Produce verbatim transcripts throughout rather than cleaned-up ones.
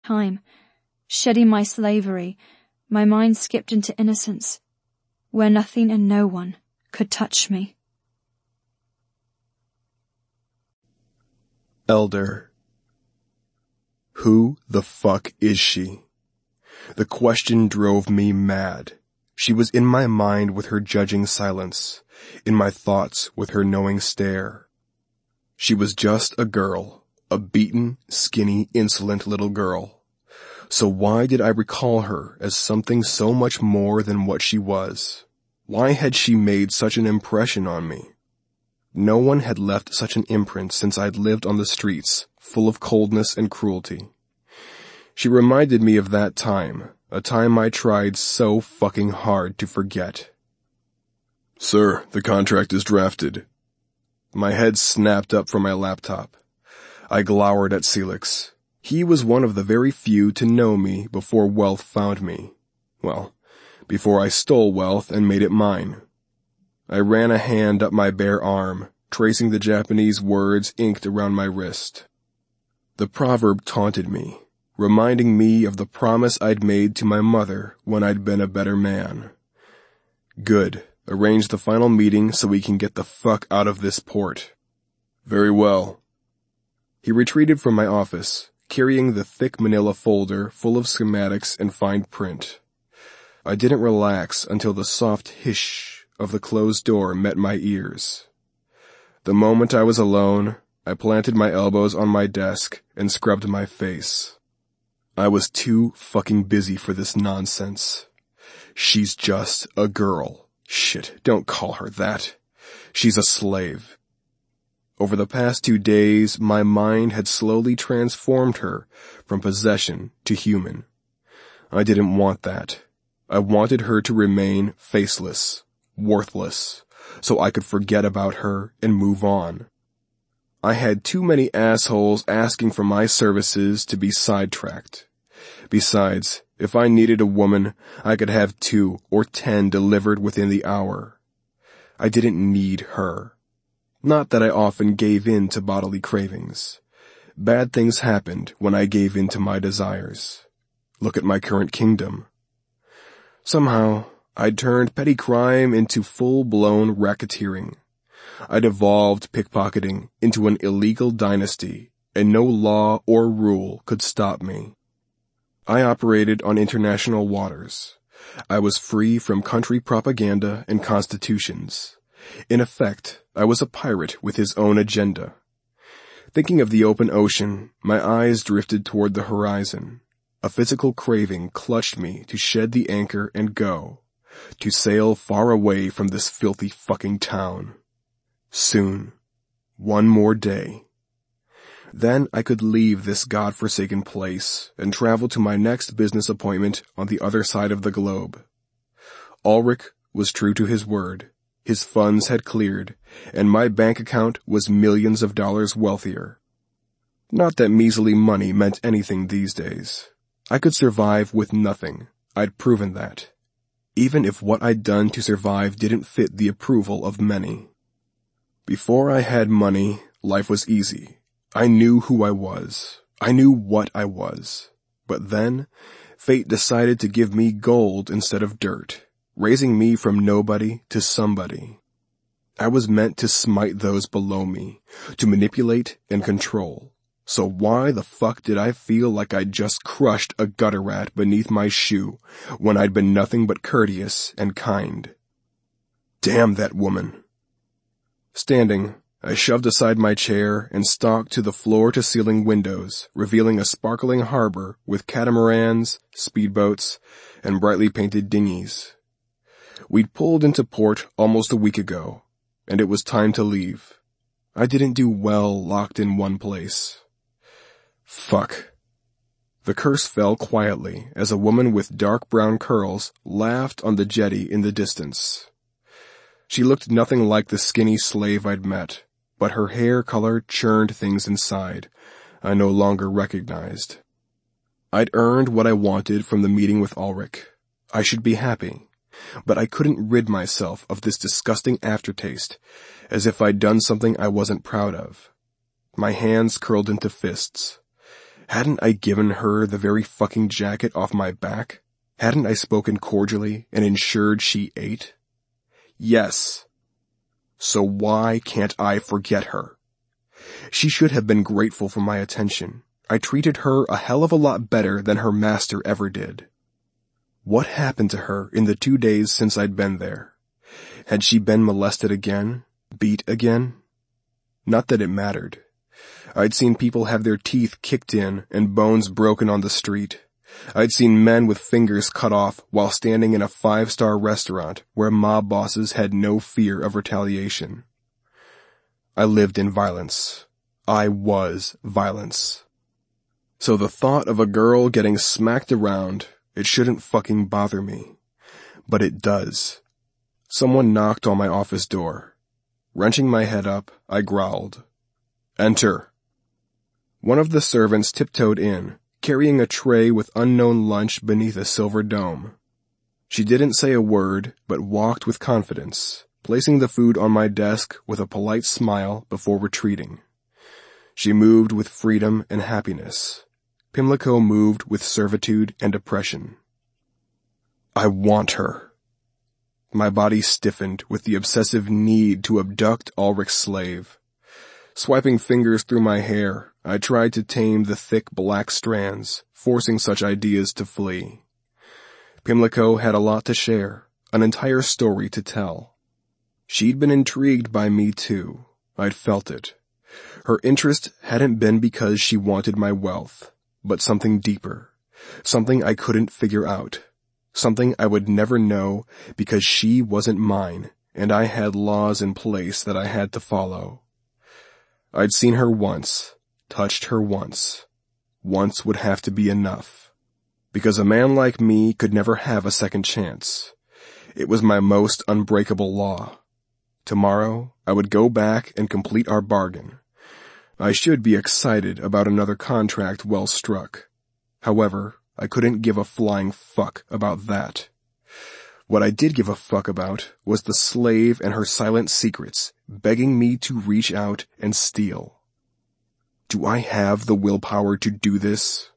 time, shedding my slavery, my mind skipped into innocence, where nothing and no one could touch me. Elder. Who the fuck is she? The question drove me mad. She was in my mind with her judging silence, in my thoughts with her knowing stare. She was just a girl, a beaten, skinny, insolent little girl. So why did I recall her as something so much more than what she was? Why had she made such an impression on me? No one had left such an imprint since I'd lived on the streets, full of coldness and cruelty. She reminded me of that time, a time I tried so fucking hard to forget. Sir, the contract is drafted. My head snapped up from my laptop. I glowered at Celix. He was one of the very few to know me before wealth found me. Well, before I stole wealth and made it mine. I ran a hand up my bare arm, tracing the Japanese words inked around my wrist. The proverb taunted me, reminding me of the promise I'd made to my mother when I'd been a better man. Good. Arrange the final meeting so we can get the fuck out of this port. Very well. He retreated from my office, carrying the thick manila folder full of schematics and fine print. I didn't relax until the soft hish of the closed door met my ears. The moment I was alone, I planted my elbows on my desk and scrubbed my face. I was too fucking busy for this nonsense. She's just a girl. Shit, don't call her that. She's a slave. Over the past two days, my mind had slowly transformed her from possession to human. I didn't want that. I wanted her to remain faceless, worthless, so I could forget about her and move on. I had too many assholes asking for my services to be sidetracked. Besides, if I needed a woman, I could have two or ten delivered within the hour. I didn't need her. Not that I often gave in to bodily cravings. Bad things happened when I gave in to my desires. Look at my current kingdom. Somehow, I'd turned petty crime into full-blown racketeering. I'd evolved pickpocketing into an illegal dynasty, and no law or rule could stop me. I operated on international waters. I was free from country propaganda and constitutions. In effect, I was a pirate with his own agenda. Thinking of the open ocean, my eyes drifted toward the horizon. A physical craving clutched me to shed the anchor and go, to sail far away from this filthy fucking town. Soon. One more day. Then I could leave this godforsaken place and travel to my next business appointment on the other side of the globe. Ulrich was true to his word. His funds had cleared, and my bank account was millions of dollars wealthier. Not that measly money meant anything these days. I could survive with nothing. I'd proven that. Even if what I'd done to survive didn't fit the approval of many. Before I had money, life was easy. I knew who I was. I knew what I was. But then, fate decided to give me gold instead of dirt, raising me from nobody to somebody. I was meant to smite those below me, to manipulate and control. So why the fuck did I feel like I'd just crushed a gutter rat beneath my shoe when I'd been nothing but courteous and kind? Damn that woman. Standing, I shoved aside my chair and stalked to the floor-to-ceiling windows, revealing a sparkling harbor with catamarans, speedboats, and brightly painted dinghies. We'd pulled into port almost a week ago, and it was time to leave. I didn't do well locked in one place. Fuck. The curse fell quietly as a woman with dark brown curls laughed on the jetty in the distance. She looked nothing like the skinny slave I'd met, but her hair color churned things inside I no longer recognized. I'd earned what I wanted from the meeting with Ulrich. I should be happy, but I couldn't rid myself of this disgusting aftertaste, as if I'd done something I wasn't proud of. My hands curled into fists. Hadn't I given her the very fucking jacket off my back? Hadn't I spoken cordially and ensured she ate? Yes. So why can't I forget her? She should have been grateful for my attention. I treated her a hell of a lot better than her master ever did. What happened to her in the two days since I'd been there? Had she been molested again? Beat again? Not that it mattered. I'd seen people have their teeth kicked in and bones broken on the street. I'd seen men with fingers cut off while standing in a five-star restaurant where mob bosses had no fear of retaliation. I lived in violence. I was violence. So the thought of a girl getting smacked around, it shouldn't fucking bother me. But it does. Someone knocked on my office door. Wrenching my head up, I growled, "Enter." One of the servants tiptoed in, carrying a tray with unknown lunch beneath a silver dome. She didn't say a word, but walked with confidence, placing the food on my desk with a polite smile before retreating. She moved with freedom and happiness. Pimlico moved with servitude and oppression. I want her. My body stiffened with the obsessive need to abduct Ulrich's slave. Swiping fingers through my hair, I tried to tame the thick black strands, forcing such ideas to flee. Pimlico had a lot to share, an entire story to tell. She'd been intrigued by me too. I'd felt it. Her interest hadn't been because she wanted my wealth, but something deeper, something I couldn't figure out, something I would never know because she wasn't mine and I had laws in place that I had to follow. I'd seen her once, touched her once. Once would have to be enough, because a man like me could never have a second chance. It was my most unbreakable law. Tomorrow, I would go back and complete our bargain. I should be excited about another contract well struck. However, I couldn't give a flying fuck about that. What I did give a fuck about was the slave and her silent secrets, begging me to reach out and steal. Do I have the willpower to do this?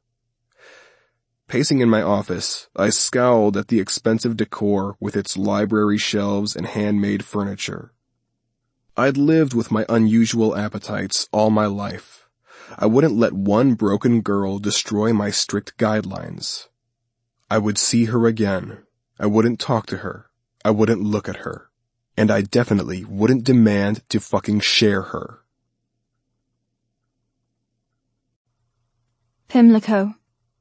Pacing in my office, I scowled at the expensive decor with its library shelves and handmade furniture. I'd lived with my unusual appetites all my life. I wouldn't let one broken girl destroy my strict guidelines. I would see her again. I wouldn't talk to her. I wouldn't look at her. And I definitely wouldn't demand to fucking share her. Pimlico.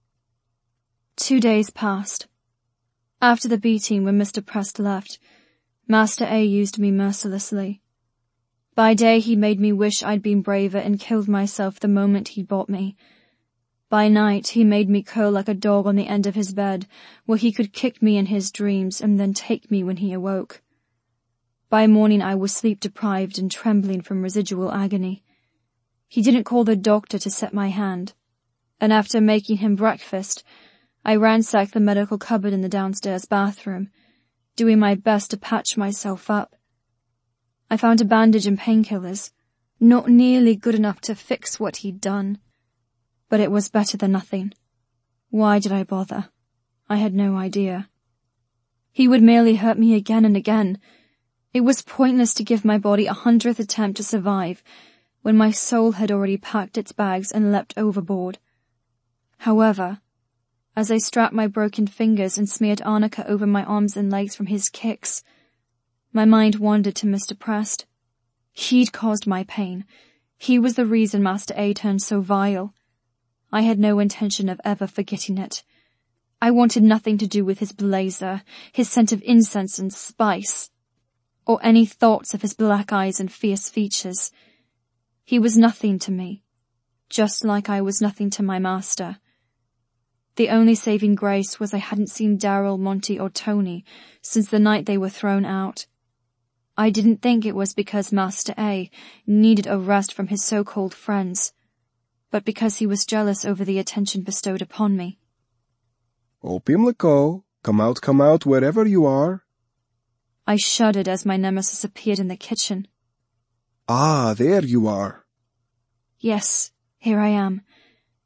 Two days passed. After the beating when Mister Prest left, Master A used me mercilessly. By day he made me wish I'd been braver and killed myself the moment he bought me. By night he made me curl like a dog on the end of his bed, where he could kick me in his dreams and then take me when he awoke. By morning I was sleep-deprived and trembling from residual agony. He didn't call the doctor to set my hand, and after making him breakfast, I ransacked the medical cupboard in the downstairs bathroom, doing my best to patch myself up. I found a bandage and painkillers, not nearly good enough to fix what he'd done. But it was better than nothing. Why did I bother? I had no idea. He would merely hurt me again and again. It was pointless to give my body a hundredth attempt to survive, when my soul had already packed its bags and leapt overboard. However, as I strapped my broken fingers and smeared arnica over my arms and legs from his kicks, my mind wandered to Mister Prest. He'd caused my pain. He was the reason Master A turned so vile. I had no intention of ever forgetting it. I wanted nothing to do with his blazer, his scent of incense and spice, or any thoughts of his black eyes and fierce features. He was nothing to me, just like I was nothing to my master. The only saving grace was I hadn't seen Daryl, Monty, or Tony since the night they were thrown out. I didn't think it was because Master A needed a rest from his so-called friends, but because he was jealous over the attention bestowed upon me. Oh, Pimlico, come out, come out, wherever you are. I shuddered as my nemesis appeared in the kitchen. Ah, there you are. Yes, here I am.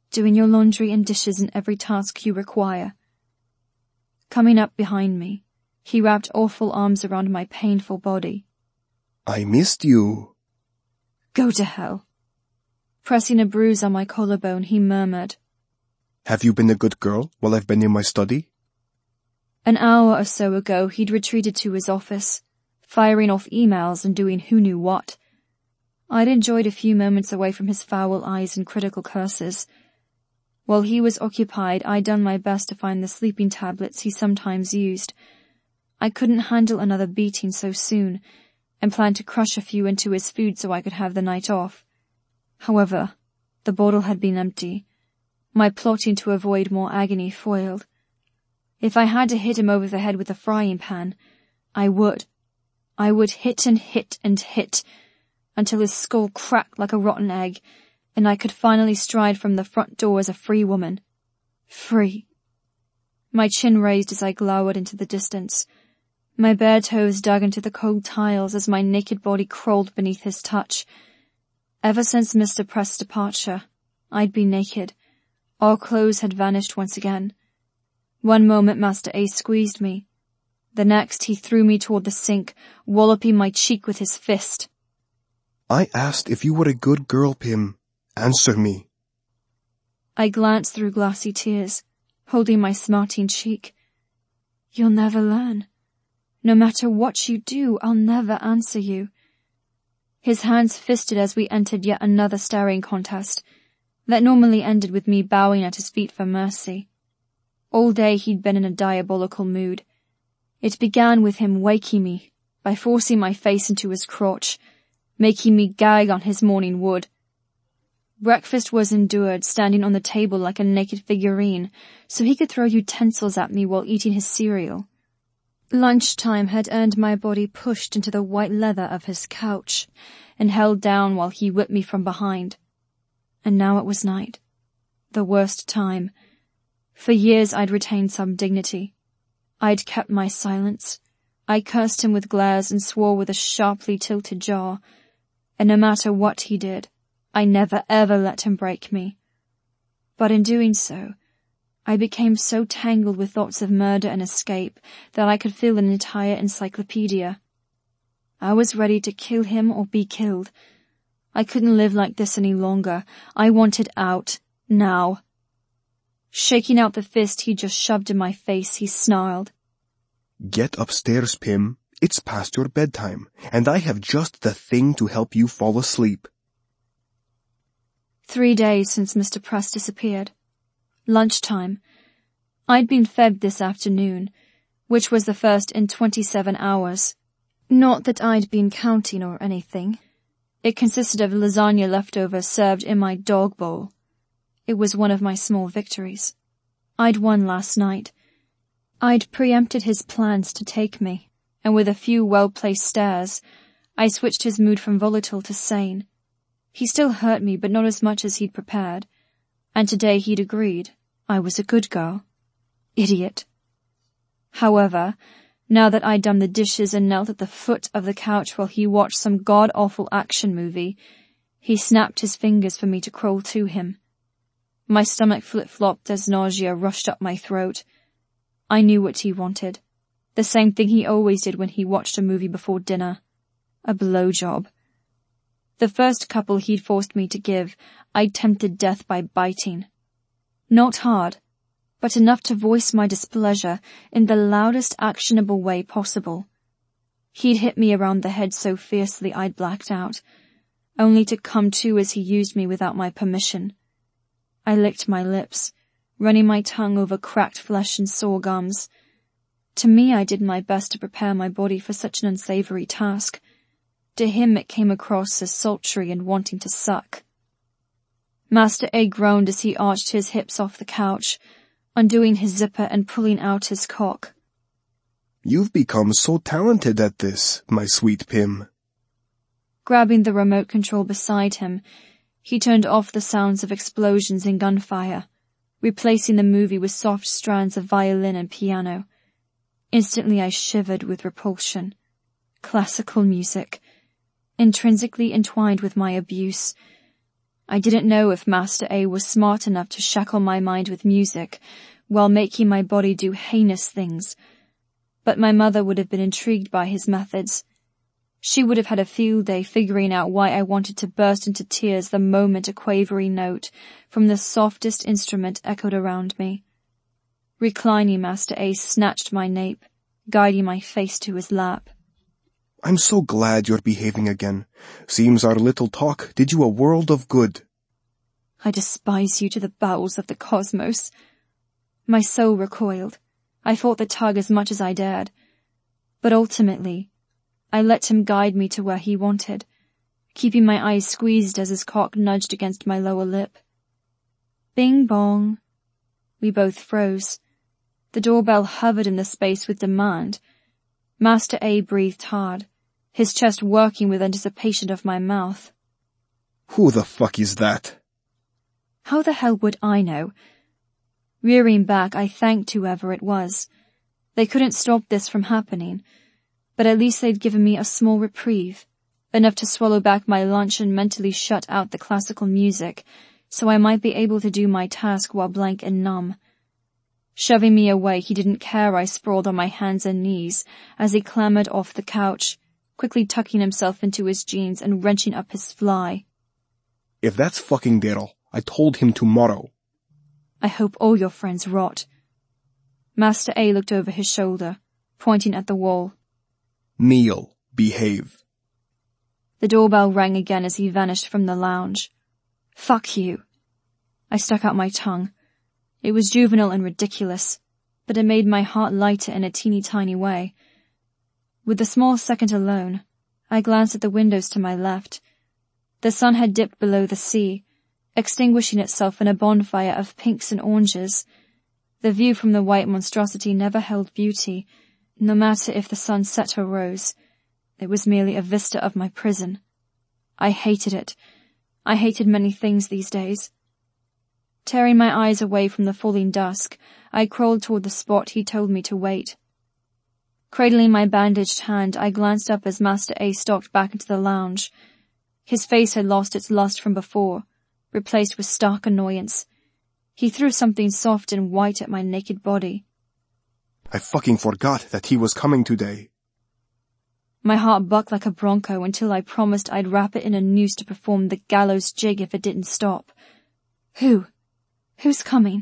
doing your laundry and dishes and every task you require. Coming up behind me, he wrapped awful arms around my painful body. I missed you. Go to hell. Pressing a bruise on my collarbone, he murmured. Have you been a good girl while I've been in my study? An hour or so ago, he'd retreated to his office, firing off emails and doing who knew what. I'd enjoyed a few moments away from his foul eyes and critical curses. While he was occupied, I'd done my best to find the sleeping tablets he sometimes used. I couldn't handle another beating so soon, and planned to crush a few into his food so I could have the night off. However, the bottle had been empty, my plotting to avoid more agony foiled. If I had to hit him over the head with a frying pan, I would. I would hit and hit and hit, until his skull cracked like a rotten egg, and I could finally stride from the front door as a free woman. Free. My chin raised as I glowered into the distance. My bare toes dug into the cold tiles as my naked body crawled beneath his touch. Ever since Mister Prest's departure, I'd been naked. All clothes had vanished once again. One moment Master A squeezed me. The next he threw me toward the sink, walloping my cheek with his fist. I asked if you were a good girl, Pim. Answer me. I glanced through glassy tears, holding my smarting cheek. You'll never learn. No matter what you do, I'll never answer you. His hands fisted as we entered yet another staring contest, that normally ended with me bowing at his feet for mercy. All day he'd been in a diabolical mood. It began with him waking me by forcing my face into his crotch, making me gag on his morning wood. Breakfast was endured standing on the table like a naked figurine, so he could throw utensils at me while eating his cereal. Lunchtime had earned my body pushed into the white leather of his couch and held down while he whipped me from behind. And now it was night. The worst time. For years I'd retained some dignity. I'd kept my silence. I cursed him with glares and swore with a sharply tilted jaw. And no matter what he did, I never ever let him break me. But in doing so, I became so tangled with thoughts of murder and escape that I could fill an entire encyclopedia. I was ready to kill him or be killed. I couldn't live like this any longer. I wanted out, now. Shaking out the fist he just shoved in my face, he snarled. Get upstairs, Pim. It's past your bedtime, and I have just the thing to help you fall asleep. Three days since Mister Prest disappeared. Lunchtime. I'd been fed this afternoon, which was the first in twenty-seven hours. Not that I'd been counting or anything. It consisted of lasagna leftovers served in my dog bowl. It was one of my small victories. I'd won last night. I'd preempted his plans to take me, and with a few well-placed stares, I switched his mood from volatile to sane. He still hurt me, but not as much as he'd prepared, and today he'd agreed I was a good girl. Idiot. However, now that I'd done the dishes and knelt at the foot of the couch while he watched some god-awful action movie, he snapped his fingers for me to crawl to him. My stomach flip-flopped as nausea rushed up my throat. I knew what he wanted. The same thing he always did when he watched a movie before dinner. A blowjob. The first couple he'd forced me to give, I'd tempted death by biting. Not hard, but enough to voice my displeasure in the loudest actionable way possible. He'd hit me around the head so fiercely I'd blacked out, only to come to as he used me without my permission. I licked my lips, running my tongue over cracked flesh and sore gums. To me, I did my best to prepare my body for such an unsavory task. To him it came across as sultry and wanting to suck. Master A groaned as he arched his hips off the couch, undoing his zipper and pulling out his cock. You've become so talented at this, my sweet Pim. Grabbing the remote control beside him, he turned off the sounds of explosions and gunfire, replacing the movie with soft strands of violin and piano. Instantly I shivered with repulsion. Classical music, intrinsically entwined with my abuse. I didn't know if Master A was smart enough to shackle my mind with music, while making my body do heinous things. But my mother would have been intrigued by his methods. She would have had a field day figuring out why I wanted to burst into tears the moment a quavery note from the softest instrument echoed around me. Reclining, Master A snatched my nape, guiding my face to his lap. I'm so glad you're behaving again. Seems our little talk did you a world of good. I despise you to the bowels of the cosmos. My soul recoiled. I fought the tug as much as I dared. But ultimately, I let him guide me to where he wanted, keeping my eyes squeezed as his cock nudged against my lower lip. Bing bong. We both froze. The doorbell hovered in the space with demand. Master A breathed hard, his chest working with anticipation of my mouth. Who the fuck is that? How the hell would I know? Rearing back, I thanked whoever it was. They couldn't stop this from happening, but at least they'd given me a small reprieve, enough to swallow back my lunch and mentally shut out the classical music, so I might be able to do my task while blank and numb. Shoving me away, he didn't care I sprawled on my hands and knees as he clambered off the couch, quickly tucking himself into his jeans and wrenching up his fly. If that's fucking Daryl, I told him tomorrow. I hope all your friends rot. Master A looked over his shoulder, pointing at the wall. Neil, behave. The doorbell rang again as he vanished from the lounge. Fuck you. I stuck out my tongue. It was juvenile and ridiculous, but it made my heart lighter in a teeny tiny way. With a small second alone, I glanced at the windows to my left. The sun had dipped below the sea, extinguishing itself in a bonfire of pinks and oranges. The view from the white monstrosity never held beauty, no matter if the sun set or rose. It was merely a vista of my prison. I hated it. I hated many things these days. Tearing my eyes away from the falling dusk, I crawled toward the spot he told me to wait. Cradling my bandaged hand, I glanced up as Master A stalked back into the lounge. His face had lost its lust from before, replaced with stark annoyance. He threw something soft and white at my naked body. I fucking forgot that he was coming today. My heart bucked like a bronco until I promised I'd wrap it in a noose to perform the gallows jig if it didn't stop. Who? Who's coming?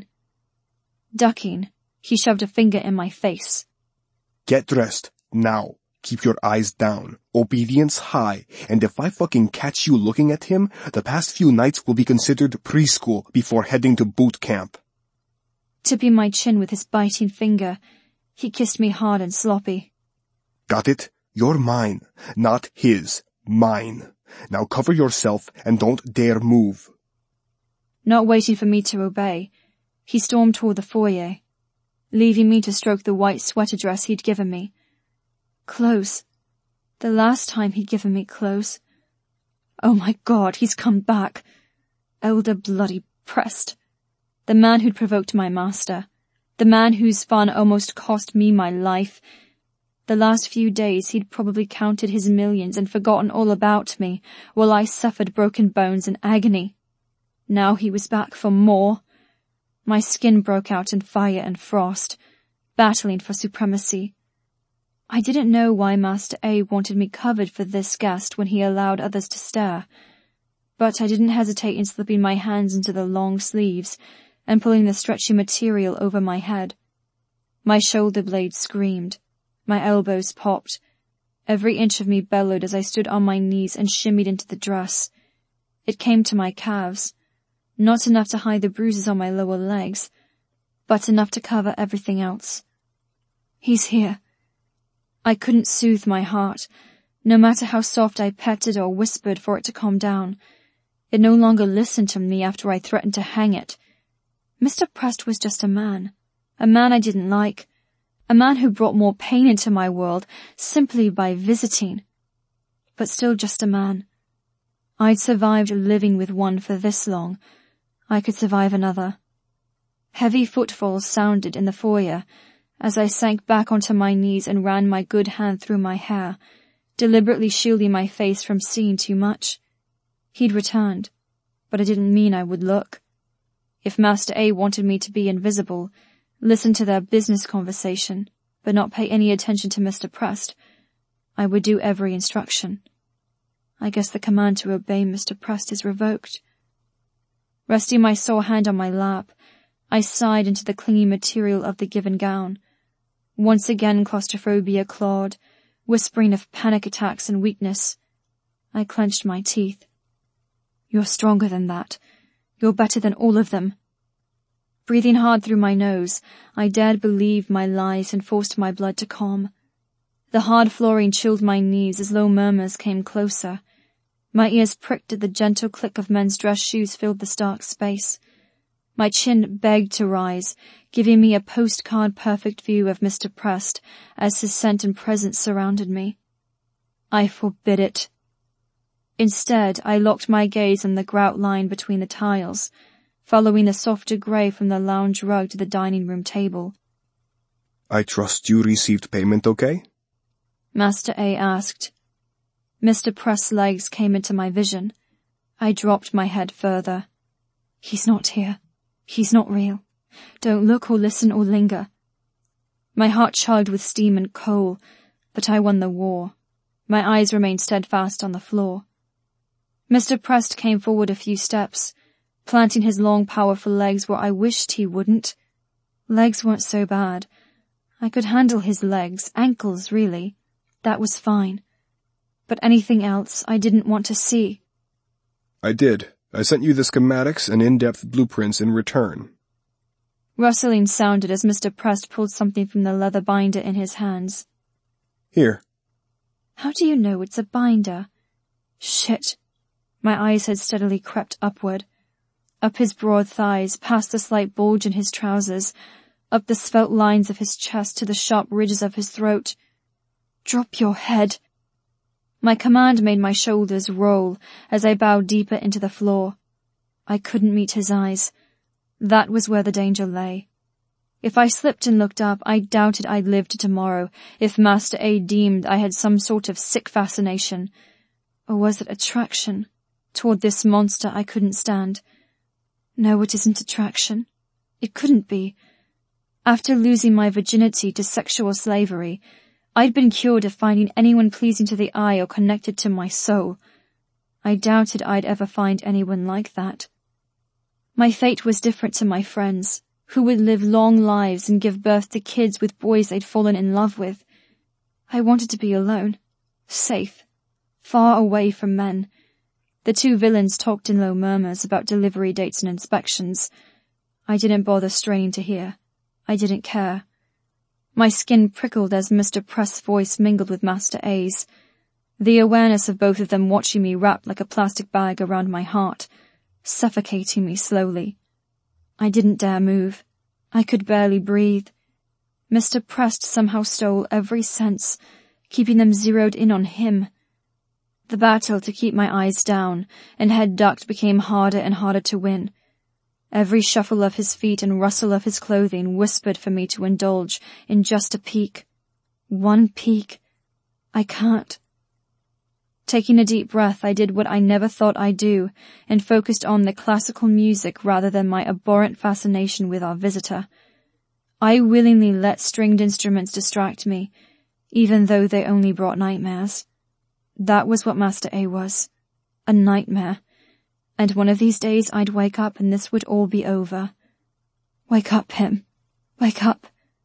Ducking, he shoved a finger in my face. Get dressed, now. Keep your eyes down, obedience high, and if I fucking catch you looking at him, the past few nights will be considered preschool before heading to boot camp. Tipping my chin with his biting finger, he kissed me hard and sloppy. Got it? You're mine, not his, mine. Now cover yourself and don't dare move. Not waiting for me to obey, he stormed toward the foyer, leaving me to stroke the white sweater dress he'd given me. Clothes. The last time he'd given me clothes. Oh my God, he's come back. Elder bloody Prest. The man who'd provoked my master. The man whose fun almost cost me my life. The last few days he'd probably counted his millions and forgotten all about me, while I suffered broken bones and agony. Now he was back for more. My skin broke out in fire and frost, battling for supremacy. I didn't know why Master A wanted me covered for this guest when he allowed others to stare, but I didn't hesitate in slipping my hands into the long sleeves and pulling the stretchy material over my head. My shoulder blades screamed. My elbows popped. Every inch of me bellowed as I stood on my knees and shimmied into the dress. It came to my calves. Not enough to hide the bruises on my lower legs, but enough to cover everything else. He's here. I couldn't soothe my heart, no matter how soft I petted or whispered for it to calm down. It no longer listened to me after I threatened to hang it. Mister Prest was just a man, a man I didn't like, a man who brought more pain into my world simply by visiting. But still just a man. I'd survived living with one for this long. I could survive another. Heavy footfalls sounded in the foyer as I sank back onto my knees and ran my good hand through my hair, deliberately shielding my face from seeing too much. He'd returned. but I didn't mean I would look. If Master A wanted me to be invisible, listen to their business conversation, but not pay any attention to Mister Prest, I would do every instruction. I guess the command to obey Mister Prest is revoked. Resting my sore hand on my lap, I sighed into the clingy material of the given gown. Once again claustrophobia clawed, whispering of panic attacks and weakness. I clenched my teeth. You're stronger than that. You're better than all of them. Breathing hard through my nose, I dared believe my lies and forced my blood to calm. The hard flooring chilled my knees as low murmurs came closer. My ears pricked as the gentle click of men's dress shoes filled the stark space. My chin begged to rise, giving me a postcard-perfect view of Mister Prest as his scent and presence surrounded me. I forbid it. Instead, I locked my gaze on the grout line between the tiles, following the softer grey from the lounge rug to the dining room table. I trust you received payment okay? Master A asked. Mister Prest's legs came into my vision. I dropped my head further. He's not here. He's not real. Don't look or listen or linger. My heart chugged with steam and coal, but I won the war. My eyes remained steadfast on the floor. Mister Prest came forward a few steps, planting his long, powerful legs where I wished he wouldn't. Legs weren't so bad. I could handle his legs, ankles, really. That was fine. But anything else I didn't want to see. I did. I sent you the schematics and in-depth blueprints in return. Rustling sounded as Mister Prest pulled something from the leather binder in his hands. Here. How do you know it's a binder? Shit. My eyes had steadily crept upward. Up his broad thighs, past the slight bulge in his trousers, up the svelte lines of his chest to the sharp ridges of his throat. Drop your head. My command made my shoulders roll as I bowed deeper into the floor. I couldn't meet his eyes. That was where the danger lay. If I slipped and looked up, I doubted I'd live to tomorrow if Master A deemed I had some sort of sick fascination. Or was it attraction toward this monster I couldn't stand? No, it isn't attraction. It couldn't be. After losing my virginity to sexual slavery, I'd been cured of finding anyone pleasing to the eye or connected to my soul. I doubted I'd ever find anyone like that. My fate was different to my friends, who would live long lives and give birth to kids with boys they'd fallen in love with. I wanted to be alone, safe, far away from men. The two villains talked in low murmurs about delivery dates and inspections. I didn't bother straining to hear. I didn't care. My skin prickled as Mister Prest's voice mingled with Master A's. The awareness of both of them watching me wrapped like a plastic bag around my heart, suffocating me slowly. I didn't dare move. I could barely breathe. Mister Prest somehow stole every sense, keeping them zeroed in on him. The battle to keep my eyes down and head ducked became harder and harder to win. Every shuffle of his feet and rustle of his clothing whispered for me to indulge in just a peek. One peek. I can't. Taking a deep breath, I did what I never thought I'd do and focused on the classical music rather than my abhorrent fascination with our visitor. I willingly let stringed instruments distract me, even though they only brought nightmares. That was what Master A was. A nightmare. And one of these days I'd wake up and this would all be over. Wake up, Pim. Wake up.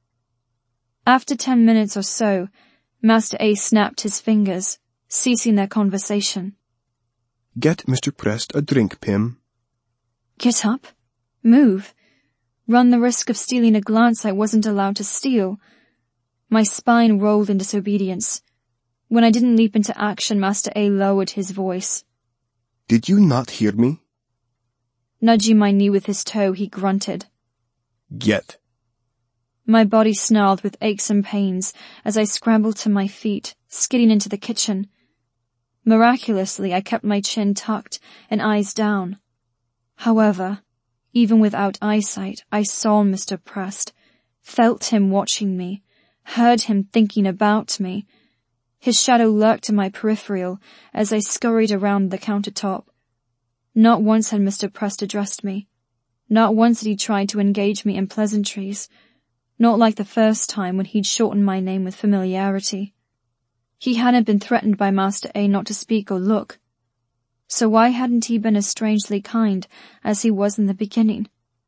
After ten minutes or so, Master A snapped his fingers, ceasing their conversation. Get Mister Prest a drink, Pim. Get up? Move? Run the risk of stealing a glance I wasn't allowed to steal? My spine rolled in disobedience. When I didn't leap into action, Master A lowered his voice. Did you not hear me? Nudging my knee with his toe, he grunted. Get. My body snarled with aches and pains as I scrambled to my feet, skidding into the kitchen. Miraculously, I kept my chin tucked and eyes down. However, even without eyesight, I saw Mister Prest, felt him watching me, heard him thinking about me. His shadow lurked in my peripheral as I scurried around the countertop. Not once had Mister Prest addressed me. Not once had he tried to engage me in pleasantries. Not like the first time when he'd shortened my name with familiarity. He hadn't been threatened by Master A not to speak or look. So why hadn't he been as strangely kind as he was in the beginning?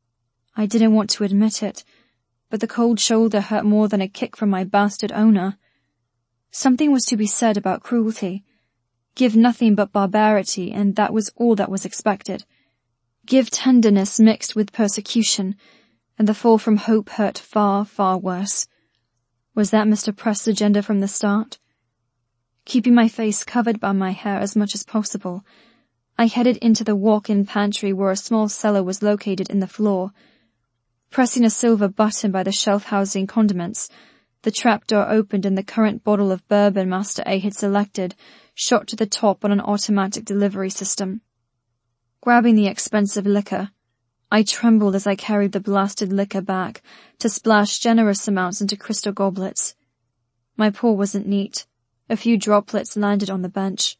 I didn't want to admit it, but the cold shoulder hurt more than a kick from my bastard owner. Something was to be said about cruelty. Give nothing but barbarity, and that was all that was expected. Give tenderness mixed with persecution, and the fall from hope hurt far, far worse. Was that Mister Prest's agenda from the start? Keeping my face covered by my hair as much as possible, I headed into the walk-in pantry where a small cellar was located in the floor. Pressing a silver button by the shelf housing condiments, the trapdoor opened and the current bottle of bourbon Master A had selected shot to the top on an automatic delivery system. Grabbing the expensive liquor, I trembled as I carried the blasted liquor back to splash generous amounts into crystal goblets. My pour wasn't neat. A few droplets landed on the bench.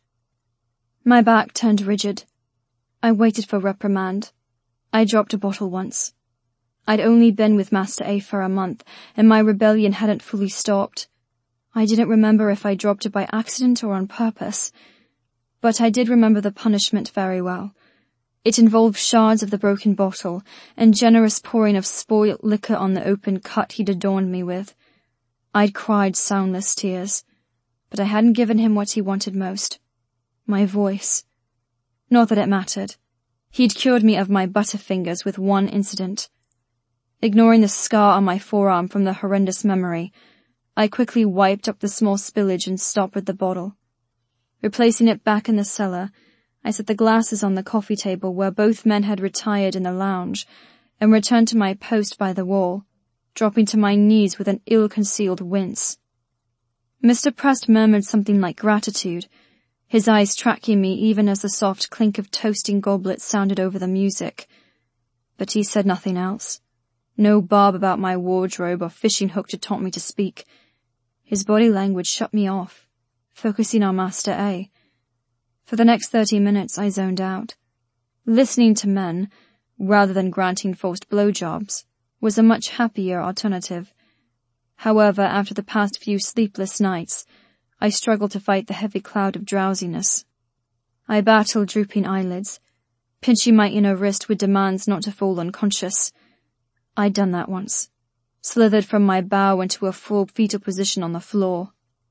My back turned rigid. I waited for reprimand. I dropped a bottle once. I'd only been with Master A for a month, and my rebellion hadn't fully stopped. I didn't remember if I dropped it by accident or on purpose. But I did remember the punishment very well. It involved shards of the broken bottle, and generous pouring of spoilt liquor on the open cut he'd adorned me with. I'd cried soundless tears. But I hadn't given him what he wanted most. My voice. Not that it mattered. He'd cured me of my butterfingers with one incident. Ignoring the scar on my forearm from the horrendous memory, I quickly wiped up the small spillage and stopped with the bottle. Replacing it back in the cellar, I set the glasses on the coffee table where both men had retired in the lounge, and returned to my post by the wall, dropping to my knees with an ill-concealed wince. Mister Prest murmured something like gratitude, his eyes tracking me even as the soft clink of toasting goblets sounded over the music. But he said nothing else. No barb about my wardrobe or fishing hook to taunt me to speak. His body language shut me off, focusing on Master A. For the next thirty minutes I zoned out. Listening to men, rather than granting forced blowjobs, was a much happier alternative. However, after the past few sleepless nights, I struggled to fight the heavy cloud of drowsiness. I battled drooping eyelids, pinching my inner wrist with demands not to fall unconscious. I'd done that once, slithered from my bow into a full fetal position on the floor.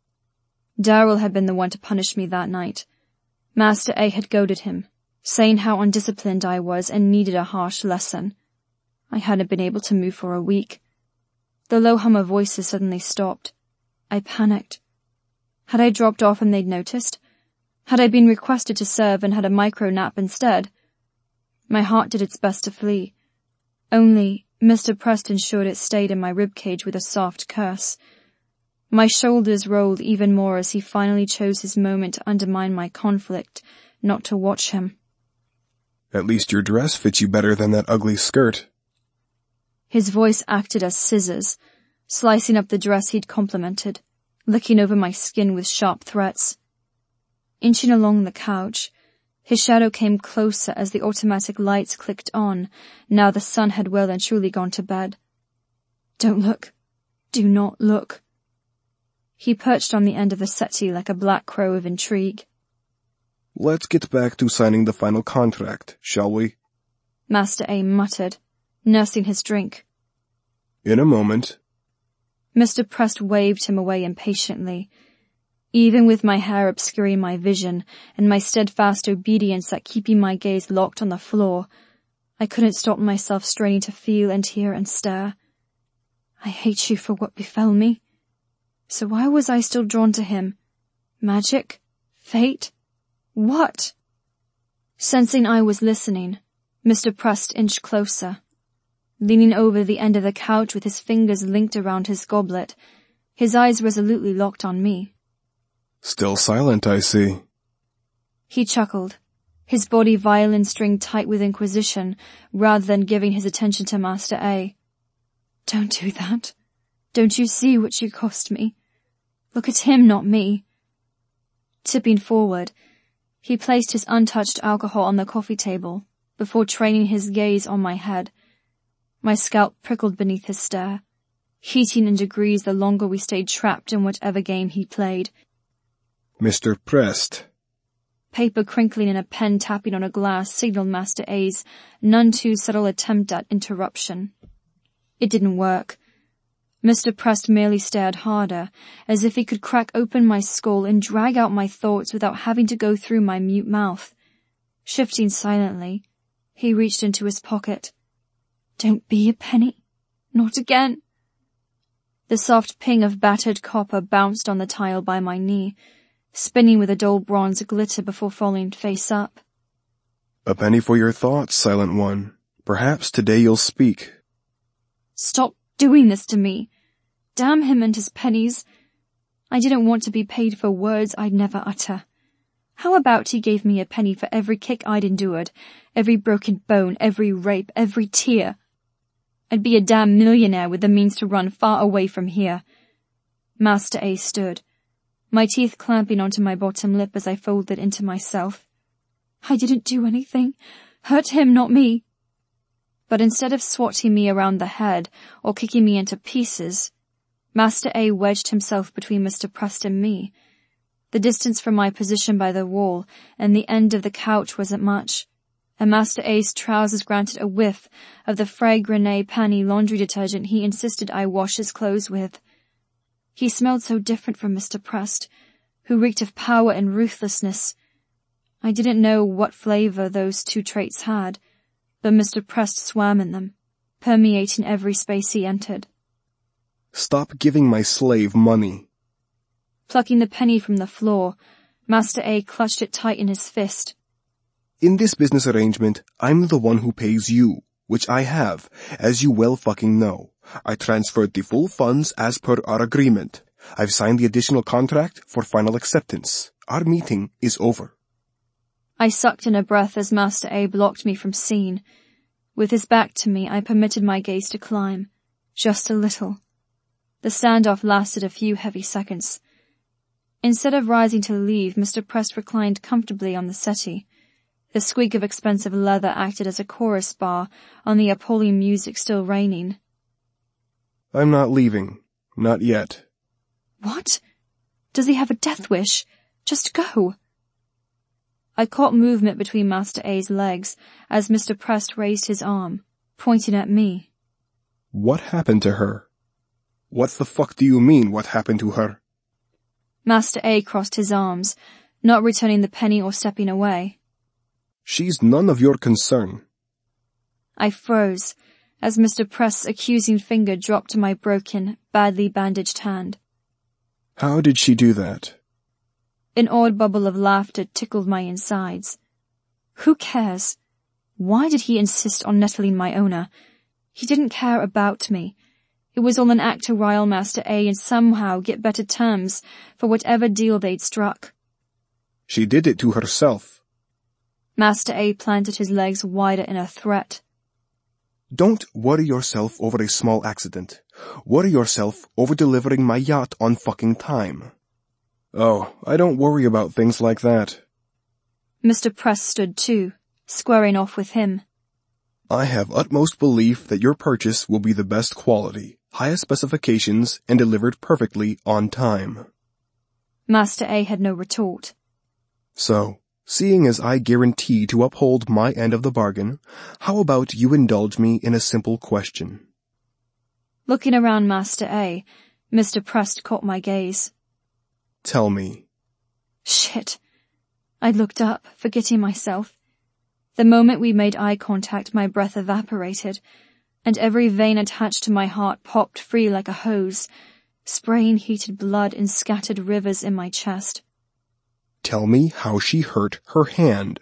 Darrell had been the one to punish me that night. Master A had goaded him, saying how undisciplined I was and needed a harsh lesson. I hadn't been able to move for a week. The low hum of voices suddenly stopped. I panicked. Had I dropped off and they'd noticed? Had I been requested to serve and had a micro-nap instead? My heart did its best to flee. Only, Mister Prest ensured it stayed in my ribcage with a soft curse. My shoulders rolled even more as he finally chose his moment to undermine my conflict, not to watch him. At least your dress fits you better than that ugly skirt. His voice acted as scissors, slicing up the dress he'd complimented, licking over my skin with sharp threats. Inching along the couch, his shadow came closer as the automatic lights clicked on, now the sun had well and truly gone to bed. Don't look. Do not look. He perched on the end of the settee like a black crow of intrigue. Let's get back to signing the final contract, shall we? Master A muttered, nursing his drink. In a moment. Mister Prest waved him away impatiently. Even with my hair obscuring my vision and my steadfast obedience at keeping my gaze locked on the floor, I couldn't stop myself straining to feel and hear and stare. I hate you for what befell me. So why was I still drawn to him? Magic? Fate? What? Sensing I was listening, Mister Prest inched closer. Leaning over the end of the couch with his fingers linked around his goblet, his eyes resolutely locked on me. Still silent, I see. He chuckled, his body violin-stringed tight with inquisition, rather than giving his attention to Master A. Don't do that. Don't you see what you cost me? Look at him, not me. Tipping forward, He placed his untouched alcohol on the coffee table before training his gaze on my head. My scalp prickled beneath his stare, heating in degrees the longer we stayed trapped in whatever game he played. Mister Prest. Paper crinkling and a pen tapping on a glass signaled Master A's none too subtle attempt at interruption. It didn't work. Mister Prest merely stared harder, as if he could crack open my skull and drag out my thoughts without having to go through my mute mouth. Shifting silently, he reached into his pocket. Don't be a penny. Not again. The soft ping of battered copper bounced on the tile by my knee, spinning with a dull bronze glitter before falling face up. A penny for your thoughts, Silent One. Perhaps today you'll speak. Stop doing this to me. Damn him and his pennies. I didn't want to be paid for words I'd never utter. How about he gave me a penny for every kick I'd endured, every broken bone, every rape, every tear? I'd be a damn millionaire with the means to run far away from here. Master A stood, my teeth clamping onto my bottom lip as I folded into myself. I didn't do anything. Hurt him, not me. But instead of swatting me around the head or kicking me into pieces, Master A wedged himself between Mister Prest and me. The distance from my position by the wall and the end of the couch wasn't much, and Master A's trousers granted a whiff of the fragrant panny laundry detergent he insisted I wash his clothes with. He smelled so different from Mister Prest, who reeked of power and ruthlessness. I didn't know what flavor those two traits had, but Mister Prest swam in them, permeating every space he entered. Stop giving my slave money. Plucking the penny from the floor, Master A clutched it tight in his fist. In this business arrangement, I'm the one who pays you, which I have, as you well fucking know. I transferred the full funds as per our agreement. I've signed the additional contract for final acceptance. Our meeting is over. I sucked in a breath as Master A blocked me from seeing. With his back to me, I permitted my gaze to climb, just a little. The standoff lasted a few heavy seconds. Instead of rising to leave, Mister Prest reclined comfortably on the settee. The squeak of expensive leather acted as a chorus bar on the appalling music still raining. I'm not leaving. Not yet. What? Does he have a death wish? Just go. I caught movement between Master A's legs as Mister Prest raised his arm, pointing at me. What happened to her? What the fuck do you mean, what happened to her? Master A crossed his arms, not returning the penny or stepping away. She's none of your concern. I froze as Mister Prest's accusing finger dropped to my broken, badly bandaged hand. How did she do that? An odd bubble of laughter tickled my insides. Who cares? Why did he insist on nettling my owner? He didn't care about me. It was all an act to rile Master A and somehow get better terms for whatever deal they'd struck. She did it to herself. Master A planted his legs wider in a threat. Don't worry yourself over a small accident. Worry yourself over delivering my yacht on fucking time. Oh, I don't worry about things like that. Mister Prest stood too, squaring off with him. I have utmost belief that your purchase will be the best quality, highest specifications, and delivered perfectly on time. Master A had no retort. So, seeing as I guarantee to uphold my end of the bargain, how about you indulge me in a simple question? Looking around Master A, Mister Prest caught my gaze. Tell me. Shit. I looked up, forgetting myself. The moment we made eye contact, my breath evaporated, and every vein attached to my heart popped free like a hose, spraying heated blood in scattered rivers in my chest. Tell me how she hurt her hand.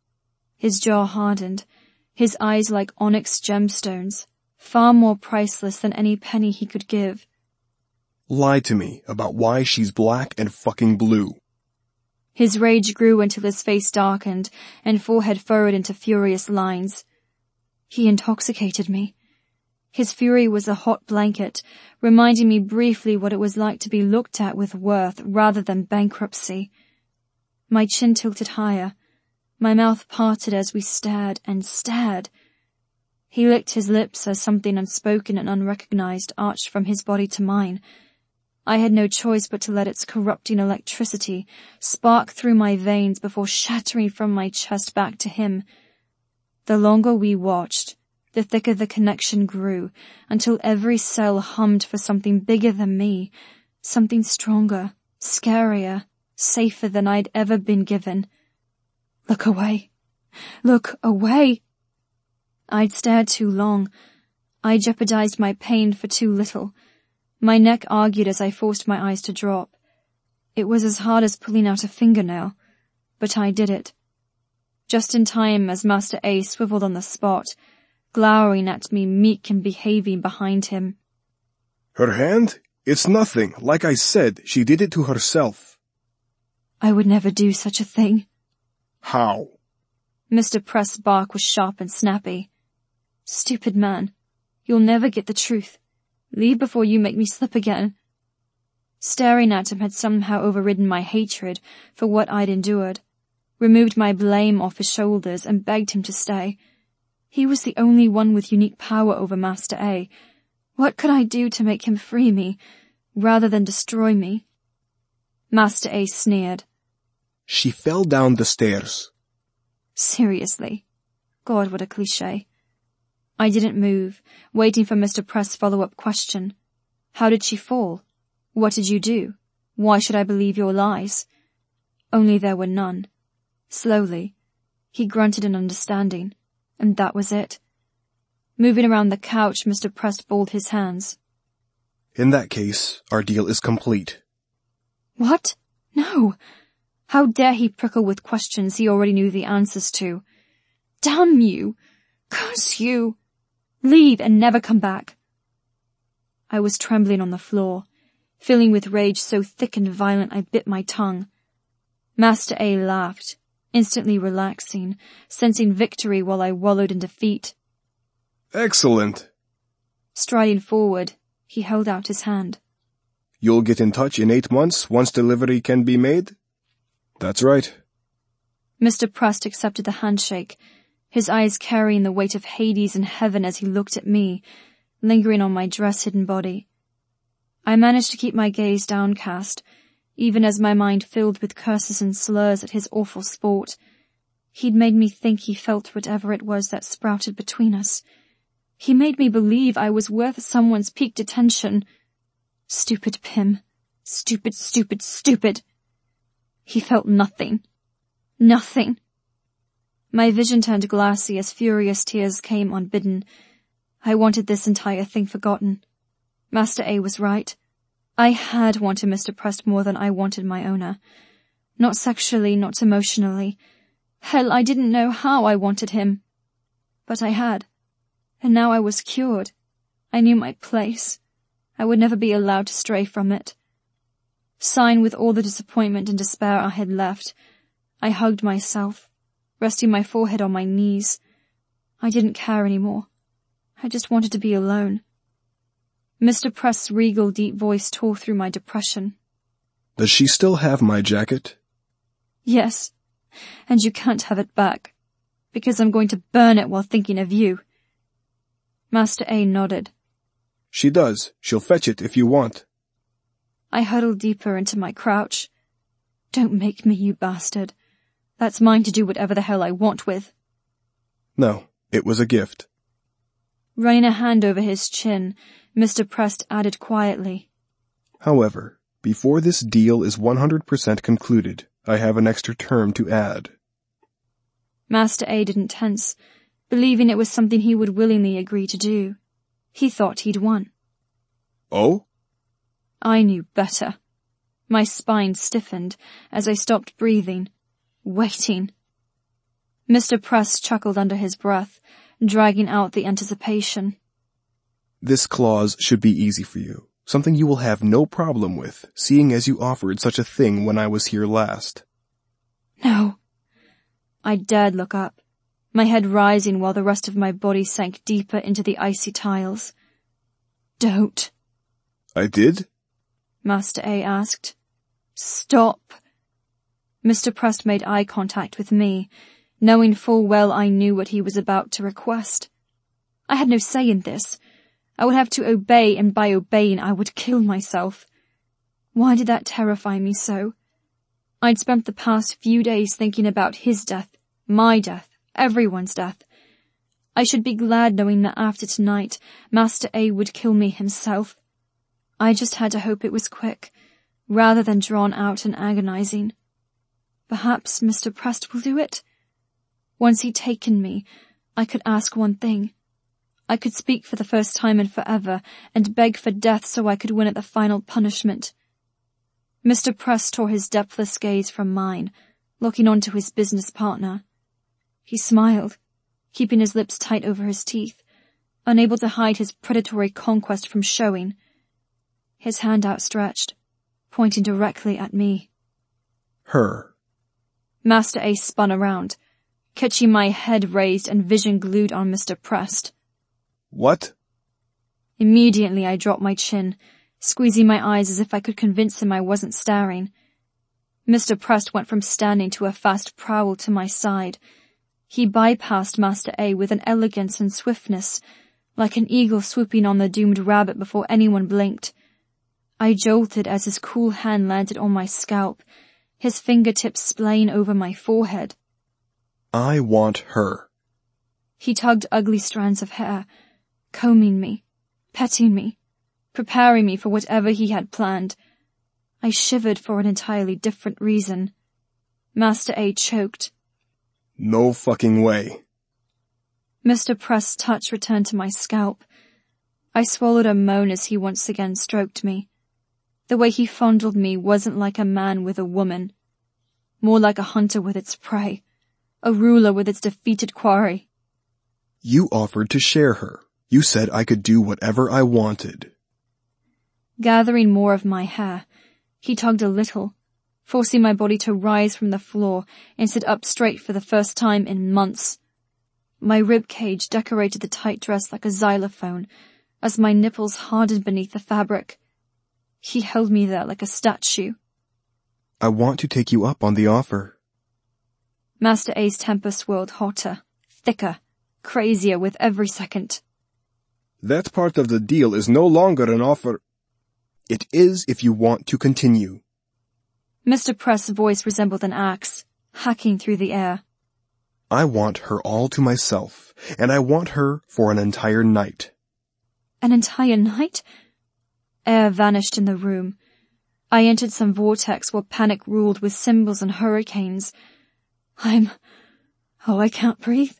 His jaw hardened, his eyes like onyx gemstones, far more priceless than any penny he could give. Lie to me about why she's black and fucking blue. His rage grew until his face darkened and forehead furrowed into furious lines. He intoxicated me. His fury was a hot blanket, reminding me briefly what it was like to be looked at with worth rather than bankruptcy. My chin tilted higher, My mouth parted as we stared and stared. He licked his lips as something unspoken and unrecognized arched from his body to mine. I had no choice but to let its corrupting electricity spark through my veins before shattering from my chest back to him. The longer we watched, the thicker the connection grew, until every cell hummed for something bigger than me, something stronger, scarier, safer than I'd ever been given. Look away. Look away. I'd stared too long. I jeopardized my pain for too little. My neck argued as I forced my eyes to drop. It was as hard as pulling out a fingernail, but I did it. Just in time as Master A swiveled on the spot, glowering at me, meek and behaving behind him. Her hand? It's nothing. Like I said, she did it to herself. I would never do such a thing. How? Mister Prest's bark was sharp and snappy. Stupid man. You'll never get the truth. Leave before you make me slip again. Staring at him had somehow overridden my hatred for what I'd endured, removed my blame off his shoulders and begged him to stay. He was the only one with unique power over Master A. What could I do to make him free me, rather than destroy me? Master A sneered. She fell down the stairs. Seriously. God, what a cliché. I didn't move, waiting for Mister Prest's follow-up question. How did she fall? What did you do? Why should I believe your lies? Only there were none. Slowly, he grunted in understanding, and that was it. Moving around the couch, Mister Prest balled his hands. In that case, our deal is complete. What? No. How dare he prickle with questions he already knew the answers to? Damn you! Curse you! Leave and never come back. I was trembling on the floor, filling with rage so thick and violent I bit my tongue. Master A laughed, instantly relaxing, sensing victory while I wallowed in defeat. Excellent. Striding forward, he held out his hand. You'll get in touch in eight months once delivery can be made? That's right. Mister Prest accepted the handshake, his eyes carrying the weight of Hades and heaven as he looked at me, lingering on my dress-hidden body. I managed to keep my gaze downcast, even as my mind filled with curses and slurs at his awful sport. He'd made me think he felt whatever it was that sprouted between us. He made me believe I was worth someone's piqued attention. Stupid Pym. Stupid, stupid, stupid. He felt nothing. Nothing. My vision turned glassy as furious tears came unbidden. I wanted this entire thing forgotten. Master A was right. I had wanted Mister Prest more than I wanted my owner. Not sexually, not emotionally. Hell, I didn't know how I wanted him. But I had. And now I was cured. I knew my place. I would never be allowed to stray from it. Sighing with all the disappointment and despair I had left, I hugged myself, resting my forehead on my knees. I didn't care anymore. I just wanted to be alone. Mister Prest's regal deep voice tore through my depression. Does she still have my jacket? Yes, and you can't have it back, because I'm going to burn it while thinking of you. Master A nodded. She does. She'll fetch it if you want. I huddled deeper into my crouch. Don't make me, you bastard. That's mine to do whatever the hell I want with. No, it was a gift. Running a hand over his chin, Mister Prest added quietly. However, before this deal is one hundred percent concluded, I have an extra term to add. Master A didn't tense, believing it was something he would willingly agree to do. He thought he'd won. Oh? I knew better. My spine stiffened as I stopped breathing, waiting. Mister Prest chuckled under his breath, dragging out the anticipation. This clause should be easy for you, something you will have no problem with, seeing as you offered such a thing when I was here last. No. I dared look up, my head rising while the rest of my body sank deeper into the icy tiles. Don't. I did? Master A asked. Stop. Mister Prest made eye contact with me, knowing full well I knew what he was about to request. I had no say in this. I would have to obey, and by obeying I would kill myself. Why did that terrify me so? I'd spent the past few days thinking about his death, my death, everyone's death. I should be glad knowing that after tonight, Master A would kill me himself. I just had to hope it was quick, rather than drawn out and agonizing. Perhaps Mister Prest will do it? Once he'd taken me, I could ask one thing. I could speak for the first time in forever and beg for death so I could win at the final punishment. Mister Prest tore his depthless gaze from mine, looking onto his business partner. He smiled, keeping his lips tight over his teeth, unable to hide his predatory conquest from showing. His hand outstretched, pointing directly at me. Her. Master A spun around, catching my head raised and vision glued on Mister Prest. What? Immediately I dropped my chin, squeezing my eyes as if I could convince him I wasn't staring. Mister Prest went from standing to a fast prowl to my side. He bypassed Master A with an elegance and swiftness, like an eagle swooping on the doomed rabbit before anyone blinked. I jolted as his cool hand landed on my scalp, his fingertips splaying over my forehead. I want her. He tugged ugly strands of hair, combing me, petting me, preparing me for whatever he had planned. I shivered for an entirely different reason. Master A choked. No fucking way. Mister Prest's touch returned to my scalp. I swallowed a moan as he once again stroked me. The way he fondled me wasn't like a man with a woman, more like a hunter with its prey, a ruler with its defeated quarry. You offered to share her. You said I could do whatever I wanted. Gathering more of my hair, he tugged a little, forcing my body to rise from the floor and sit up straight for the first time in months. My rib cage decorated the tight dress like a xylophone, as my nipples hardened beneath the fabric. He held me there like a statue. I want to take you up on the offer. Master A's temper swirled hotter, thicker, crazier with every second. That part of the deal is no longer an offer. It is if you want to continue. Mister Prest's voice resembled an axe, hacking through the air. I want her all to myself, and I want her for an entire night. An entire night? Air vanished in the room. I entered some vortex where panic ruled with cymbals and hurricanes. I'm... Oh, I can't breathe.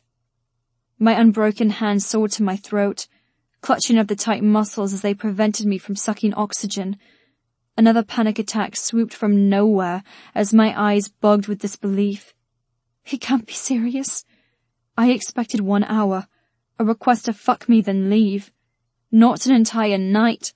My unbroken hand soared to my throat, clutching at the tight muscles as they prevented me from sucking oxygen. Another panic attack swooped from nowhere as my eyes bugged with disbelief. He can't be serious. I expected one hour, a request to fuck me then leave. Not an entire night.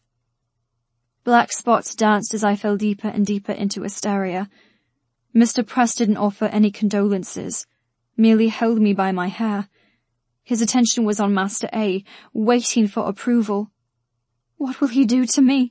Black spots danced as I fell deeper and deeper into hysteria. Mister Prest didn't offer any condolences, merely held me by my hair. His attention was on Master A, waiting for approval. What will he do to me?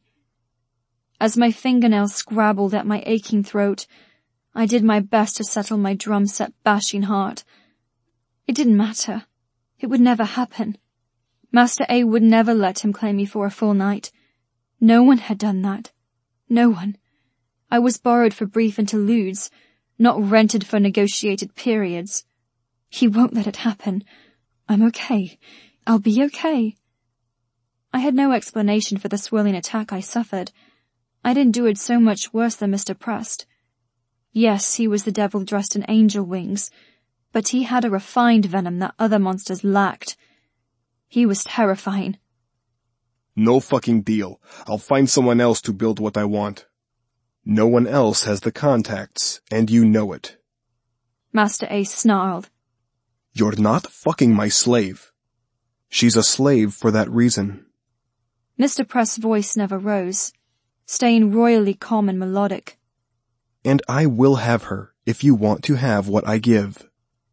As my fingernails scrabbled at my aching throat, I did my best to settle my drum-set bashing heart. It didn't matter. It would never happen. Master A would never let him claim me for a full night. No one had done that. No one. I was borrowed for brief interludes, not rented for negotiated periods. He won't let it happen. I'm okay. I'll be okay. I had no explanation for the swirling attack I suffered. I didn't do it so much worse than Mister Prest. Yes, he was the devil dressed in angel wings, but he had a refined venom that other monsters lacked. He was terrifying. No fucking deal. I'll find someone else to build what I want. No one else has the contacts, and you know it. Master A snarled. You're not fucking my slave. She's a slave for that reason. Mister Prest's voice never rose, staying royally calm and melodic. And I will have her, if you want to have what I give.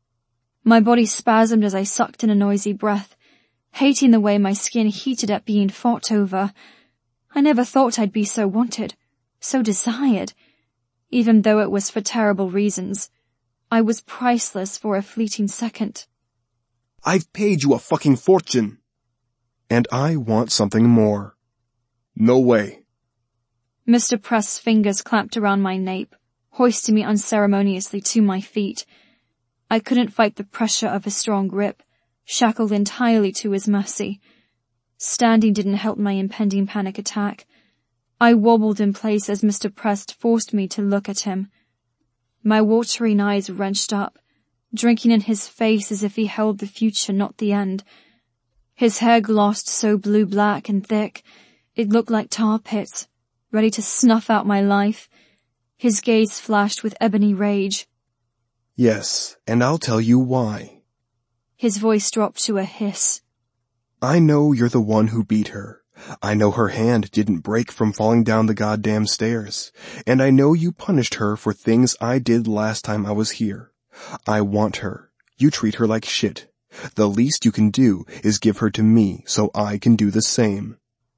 My body spasmed as I sucked in a noisy breath, hating the way my skin heated at being fought over. I never thought I'd be so wanted, so desired, even though it was for terrible reasons. I was priceless for a fleeting second. I've paid you a fucking fortune. And I want something more. No way. Mister Prest's fingers clamped around my nape, hoisting me unceremoniously to my feet. I couldn't fight the pressure of his strong grip, shackled entirely to his mercy. Standing didn't help my impending panic attack. I wobbled in place as Mister Prest forced me to look at him. My watering eyes wrenched up, drinking in his face as if he held the future, not the end. His hair glossed so blue-black and thick, it looked like tar pits, ready to snuff out my life. His gaze flashed with ebony rage. Yes, and I'll tell you why. His voice dropped to a hiss. I know you're the one who beat her. I know her hand didn't break from falling down the goddamn stairs. And I know you punished her for things I did last time I was here. I want her. You treat her like shit. The least you can do is give her to me so I can do the same.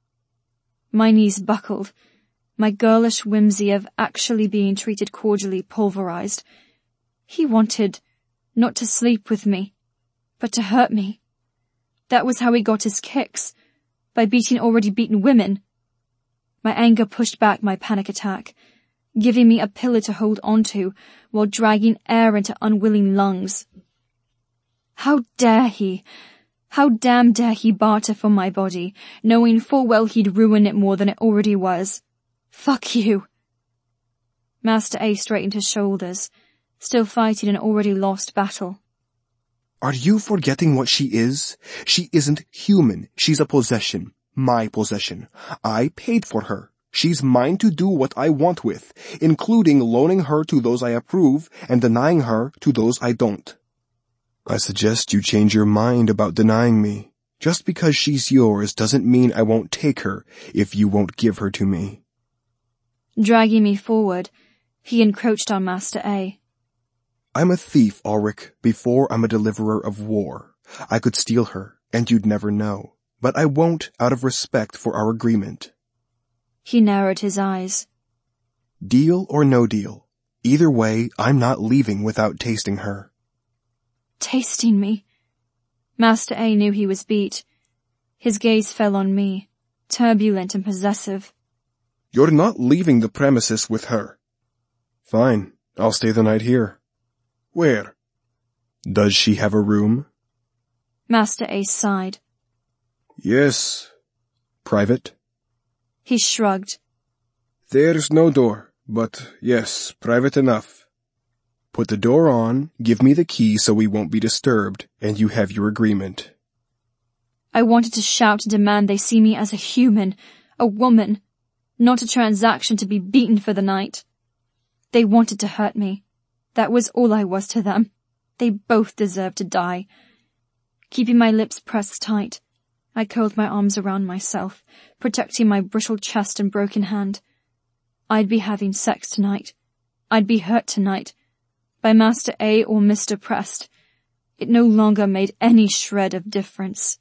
My knees buckled. My girlish whimsy of actually being treated cordially pulverized. He wanted not to sleep with me, but to hurt me. That was how he got his kicks, by beating already beaten women. My anger pushed back my panic attack, giving me a pillar to hold onto while dragging air into unwilling lungs. How dare he? How damn dare he barter for my body, knowing full well he'd ruin it more than it already was. Fuck you. Master A straightened his shoulders, still fighting an already lost battle. Are you forgetting what she is? She isn't human. She's a possession. My possession. I paid for her. She's mine to do what I want with, including loaning her to those I approve and denying her to those I don't. I suggest you change your mind about denying me. Just because she's yours doesn't mean I won't take her if you won't give her to me. Dragging me forward, he encroached on Master A. I'm a thief, Ulrich, before I'm a deliverer of war. I could steal her, and you'd never know. But I won't out of respect for our agreement. He narrowed his eyes. Deal or no deal. Either way, I'm not leaving without tasting her. Tasting me? Master A knew he was beat. His gaze fell on me, turbulent and possessive. You're not leaving the premises with her. Fine, I'll stay the night here. Where? Does she have a room? Master A sighed. Yes. Private? He shrugged. There's no door, but yes, private enough. Put the door on, give me the key so we won't be disturbed, and you have your agreement. I wanted to shout and demand they see me as a human, a woman, not a transaction to be beaten for the night. They wanted to hurt me. That was all I was to them. They both deserved to die. Keeping my lips pressed tight, I curled my arms around myself, protecting my brittle chest and broken hand. I'd be having sex tonight. I'd be hurt tonight. By Master A or Mister Prest. It no longer made any shred of difference.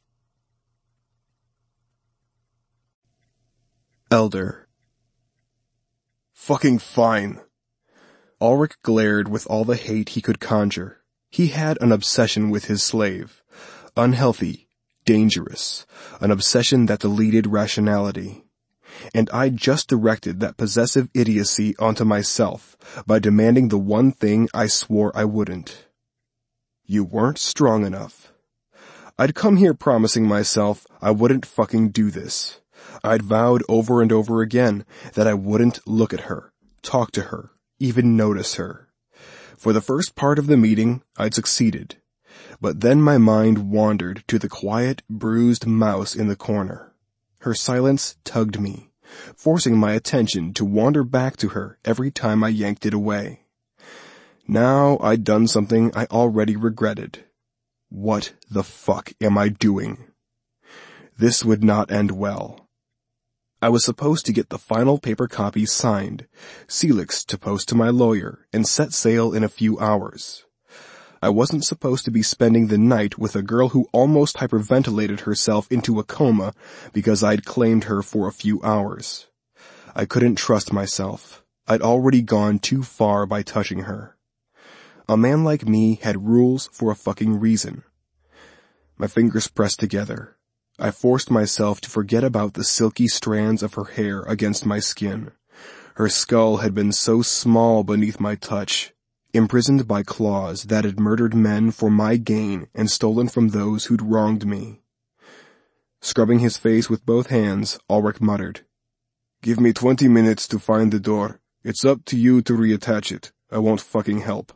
Elder. Fucking fine. Ulrich glared with all the hate he could conjure. He had an obsession with his slave. Unhealthy, dangerous, an obsession that deleted rationality. And I just directed that possessive idiocy onto myself by demanding the one thing I swore I wouldn't. You weren't strong enough. I'd come here promising myself I wouldn't fucking do this. I'd vowed over and over again that I wouldn't look at her, talk to her, even notice her. For the first part of the meeting, I'd succeeded. But then my mind wandered to the quiet, bruised mouse in the corner. Her silence tugged me, forcing my attention to wander back to her every time I yanked it away. Now I'd done something I already regretted. What the fuck am I doing? This would not end well. I was supposed to get the final paper copy signed, Celix to post to my lawyer, and set sail in a few hours. I wasn't supposed to be spending the night with a girl who almost hyperventilated herself into a coma because I'd claimed her for a few hours. I couldn't trust myself. I'd already gone too far by touching her. A man like me had rules for a fucking reason. My fingers pressed together. I forced myself to forget about the silky strands of her hair against my skin. Her skull had been so small beneath my touch, imprisoned by claws that had murdered men for my gain and stolen from those who'd wronged me. Scrubbing his face with both hands, Ulrich muttered, "Give me twenty minutes to find the door. It's up to you to reattach it. I won't fucking help."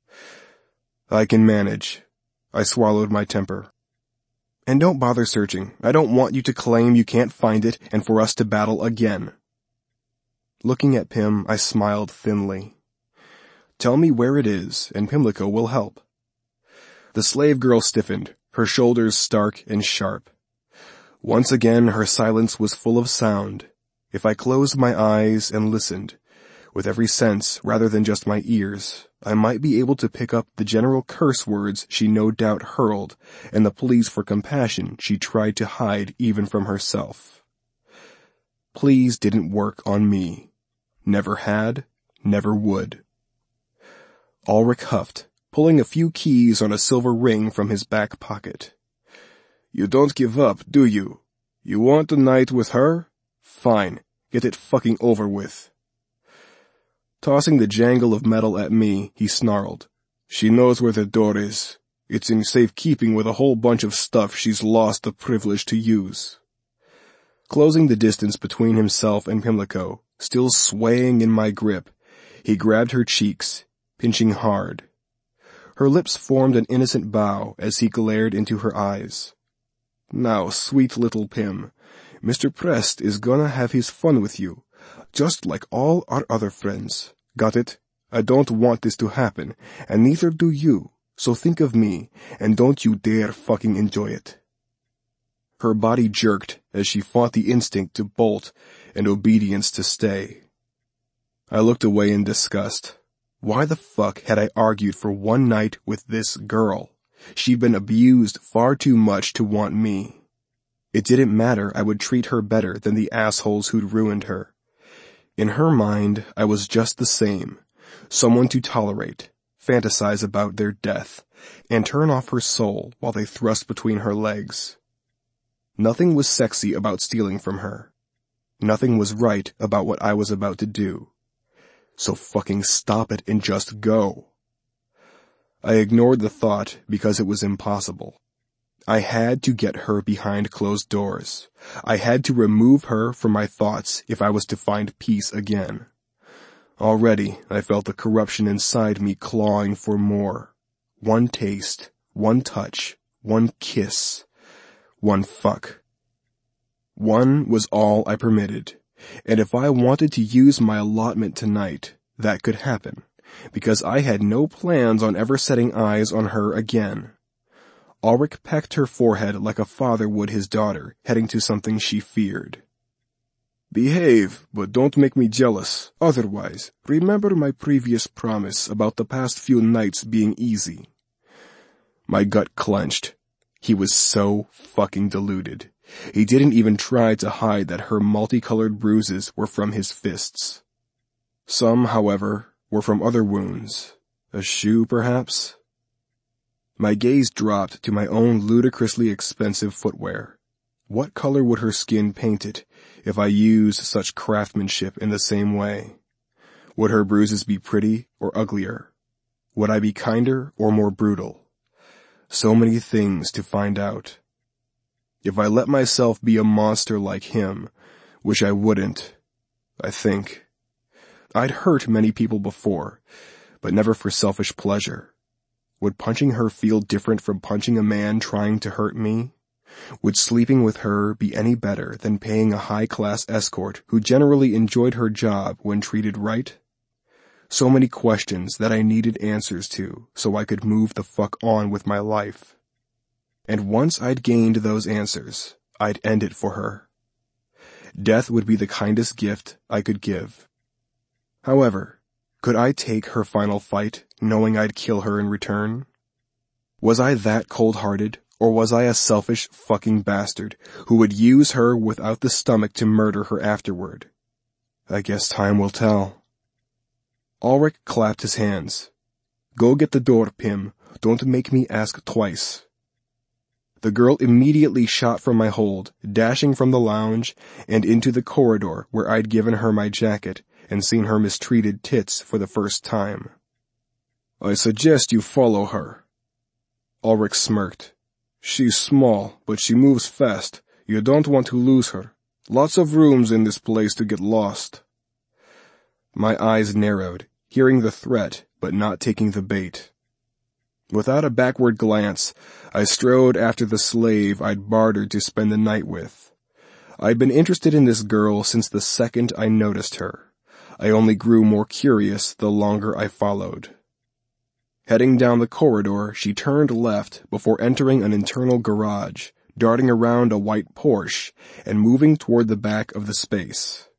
"I can manage." I swallowed my temper. "And don't bother searching. I don't want you to claim you can't find it and for us to battle again." Looking at Pim, I smiled thinly. "Tell me where it is, and Pimlico will help." The slave girl stiffened, her shoulders stark and sharp. Once again her silence was full of sound. If I closed my eyes and listened, with every sense rather than just my ears, I might be able to pick up the general curse words she no doubt hurled and the pleas for compassion she tried to hide even from herself. Pleas didn't work on me. Never had, never would. Ulrich huffed, pulling a few keys on a silver ring from his back pocket. "You don't give up, do you? You want a night with her? Fine, get it fucking over with." Tossing the jangle of metal at me, he snarled, "She knows where the door is. It's in safekeeping with a whole bunch of stuff she's lost the privilege to use." Closing the distance between himself and Pimlico, still swaying in my grip, he grabbed her cheeks, pinching hard. Her lips formed an innocent bow as he glared into her eyes. "Now, sweet little Pim, Mister Prest is gonna have his fun with you, just like all our other friends. Got it? I don't want this to happen, and neither do you, so think of me, and don't you dare fucking enjoy it." Her body jerked as she fought the instinct to bolt and obedience to stay. I looked away in disgust. Why the fuck had I argued for one night with this girl? She'd been abused far too much to want me. It didn't matter, I would treat her better than the assholes who'd ruined her. In her mind, I was just the same, someone to tolerate, fantasize about their death, and turn off her soul while they thrust between her legs. Nothing was sexy about stealing from her. Nothing was right about what I was about to do. So fucking stop it and just go. I ignored the thought because it was impossible. I had to get her behind closed doors. I had to remove her from my thoughts if I was to find peace again. Already, I felt the corruption inside me clawing for more. One taste, one touch, one kiss, one fuck. One was all I permitted, and if I wanted to use my allotment tonight, that could happen, because I had no plans on ever setting eyes on her again. Ulrich pecked her forehead like a father would his daughter, heading to something she feared. "Behave, but don't make me jealous. Otherwise, remember my previous promise about the past few nights being easy." My gut clenched. He was so fucking deluded. He didn't even try to hide that her multicolored bruises were from his fists. Some, however, were from other wounds. A shoe, perhaps? My gaze dropped to my own ludicrously expensive footwear. What color would her skin paint it if I used such craftsmanship in the same way? Would her bruises be pretty or uglier? Would I be kinder or more brutal? So many things to find out. If I let myself be a monster like him, which I wouldn't, I think. I'd hurt many people before, but never for selfish pleasure. Would punching her feel different from punching a man trying to hurt me? Would sleeping with her be any better than paying a high-class escort who generally enjoyed her job when treated right? So many questions that I needed answers to so I could move the fuck on with my life. And once I'd gained those answers, I'd end it for her. Death would be the kindest gift I could give. However, could I take her final fight, knowing I'd kill her in return? Was I that cold-hearted, or was I a selfish fucking bastard who would use her without the stomach to murder her afterward? I guess time will tell. Ulrich clapped his hands. Go get the door, Pim. Don't make me ask twice. The girl immediately shot from my hold, dashing from the lounge and into the corridor where I'd given her my jacket and seen her mistreated tits for the first time. I suggest you follow her. Ulrich smirked. She's small, but she moves fast. You don't want to lose her. Lots of rooms in this place to get lost. My eyes narrowed, hearing the threat, but not taking the bait. Without a backward glance, I strode after the slave I'd bartered to spend the night with. I'd been interested in this girl since the second I noticed her. I only grew more curious the longer I followed. Heading down the corridor, she turned left before entering an internal garage, darting around a white Porsche and moving toward the back of the space.